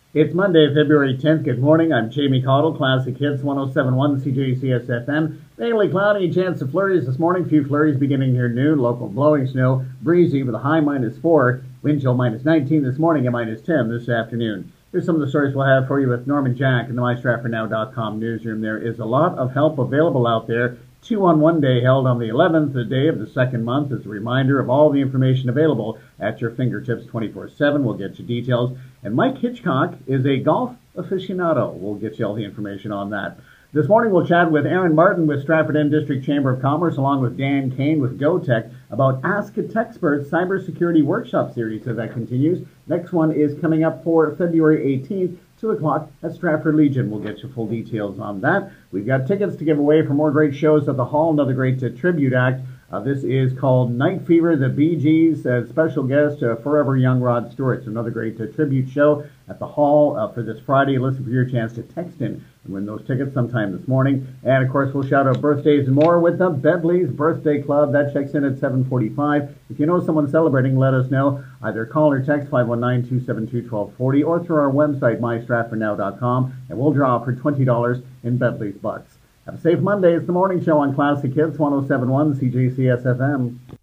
It's Monday, February 10th. Good morning. I'm Jamie Caudle, Classic Hits 1071 CJCS FM. Mainly cloudy, chance of flurries this morning. Few flurries beginning here noon. Local blowing snow. Breezy with a high -4. Wind chill -19 this morning and -10 this afternoon. Here's some of the stories we'll have for you with Norman Jack in the MyStratfordNow.com newsroom. There is a lot of help available out there. 2-on-1 Day held on the 11th, the day of the second month, as a reminder of all the information available at your fingertips 24/7. We'll get you details. And Mike Hitchcock is a golf aficionado. We'll get you all the information on that. This morning we'll chat with Aaron Martin with Stratford End District Chamber of Commerce, along with Dan Kane with GoTech, about Ask a Techspert Cybersecurity Workshop Series as that continues. Next one is coming up for February 18th. 2 o'clock at Stratford Legion. We'll get you full details on that. We've got tickets to give away for more great shows at the Hall, another great tribute act. This is called Night Fever, the Bee Gees, as special guest, Forever Young Rod Stewart. So another great tribute show at the Hall for this Friday. Listen for your chance to text in and win those tickets sometime this morning. And, of course, we'll shout out birthdays and more with the Bedley's Birthday Club. That checks in at 7:45. If you know someone celebrating, let us know. Either call or text 519-272-1240 or through our website, mystratfordnow.com, and we'll draw for $20 in Bedley's Bucks. Have a safe Monday. It's the morning show on Classic Hits 1071 CJCS FM.